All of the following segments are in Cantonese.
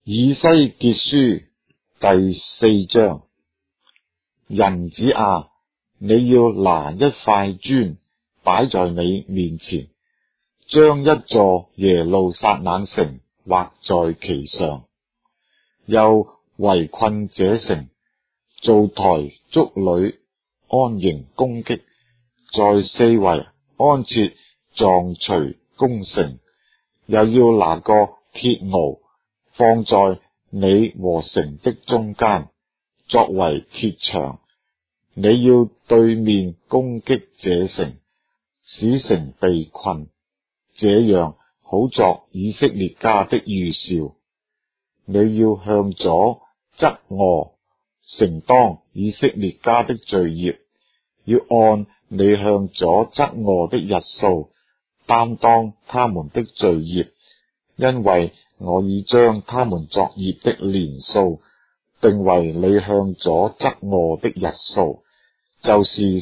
以西結書第4章。人子啊，你要拿一塊磚擺在你面前，將一座耶路撒冷城畫在其上，又圍困這城，造台築壘，安營攻擊，在四圍安設撞錘攻城，又要拿個鐵鏊放在你和城的中間，作為鐵牆。你要對面攻擊這城，使城被困，這樣好作以色列家的預兆。你要向左側臥，承當以色列家的罪孽，要按你向左側臥的日數擔當他們的罪孽，因為我已將他們作孽的年數定為你向左側臥的日數，就是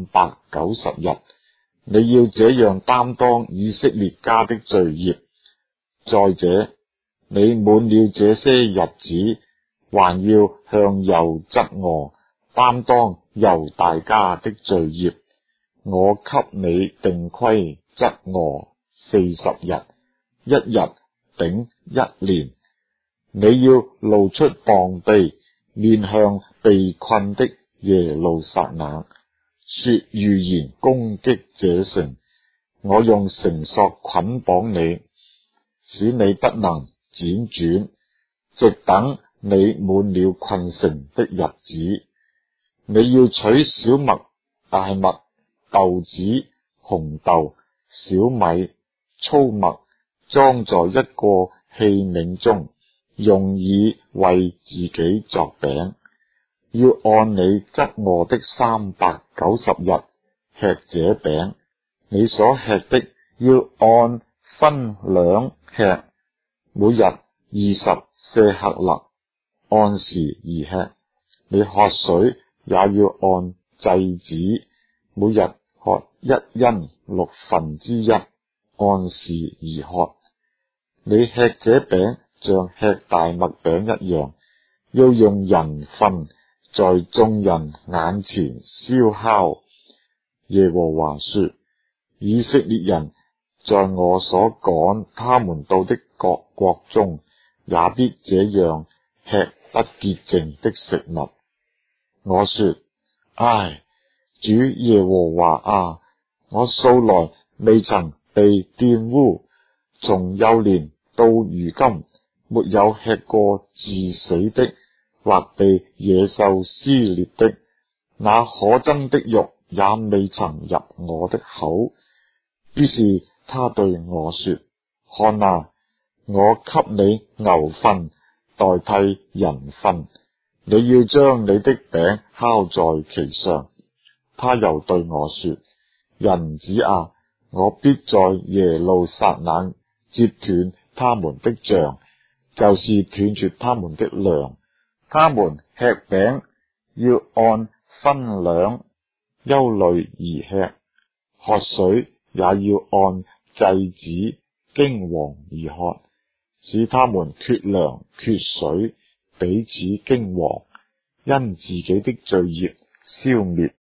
390日。你要這樣擔當以色列家的罪孽。再者，你滿了這些日子，還要向右側臥，擔當猶大家的罪孽。我給你定規側臥40日，一日頂一年。你要露出膀臂，面向被困的耶路撒冷，說預言攻擊這城。我用繩索捆綁你，使你不能輾轉，直等你滿了困城的日子。你要取小麥、大麥、豆子、紅豆、小米、粗麥，裝在一個器皿中，用以為自己作餅。要按你側臥的390日吃這餅，你所吃的要按分兩吃，每日20舍客勒，按時而吃。你喝水也要按劑子，每日喝1欣1/6，按時而喝。你吃這餅像吃大麥餅一樣，要用人糞在眾人眼前燒烤。耶和華說：以色列人在我所趕他們到的各國中，也必這樣吃不潔淨的食物。我說：唉，主耶和華啊，我素來未曾被玷污，從幼年到如今，沒有吃過治死的，或被野獸撕裂的，那可憎的肉也未曾入我的口。於是他對我說：看啊，我給你牛糞代替人糞，你要將你的餅烤在其上。他又對我說：人子啊，我必在耶路撒冷截斷他們的杖，就是斷絕他們的糧。他們吃餅要按分兩，憂慮而吃；喝水也要按劑子驚惶而喝，使他們缺糧缺水，彼此驚惶，因自己的罪孽消滅。